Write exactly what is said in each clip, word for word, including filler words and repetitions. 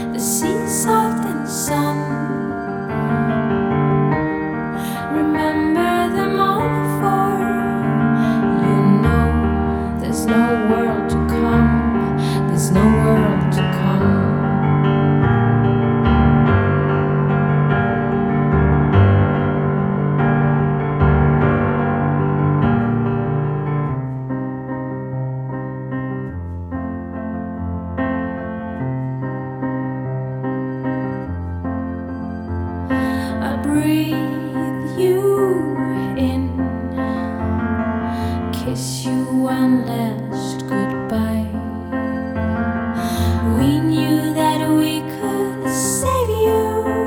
the sea, salt and sun. Remember them all for you know there's no world to come, there's no world to come. I breathe you in, kiss you one last goodbye. We knew that we could save you,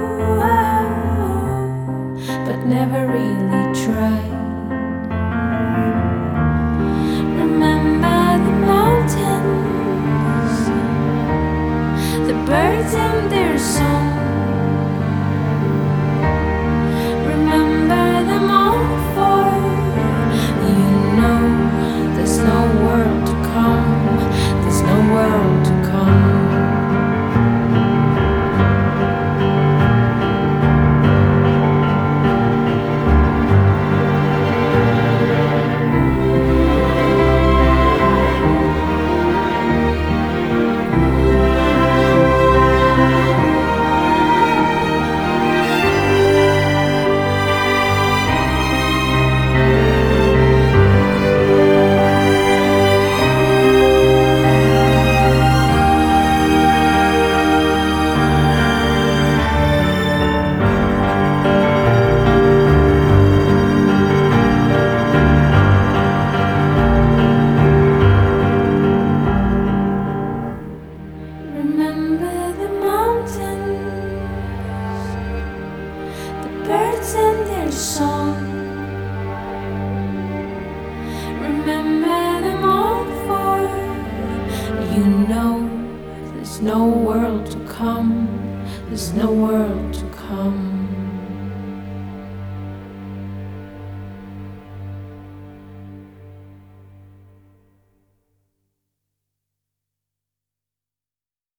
but never really tried. Remember the mountains, the birds and their song. Remember the mountains, the birds and their song. Remember them all for you know there's no world to come, there's no world to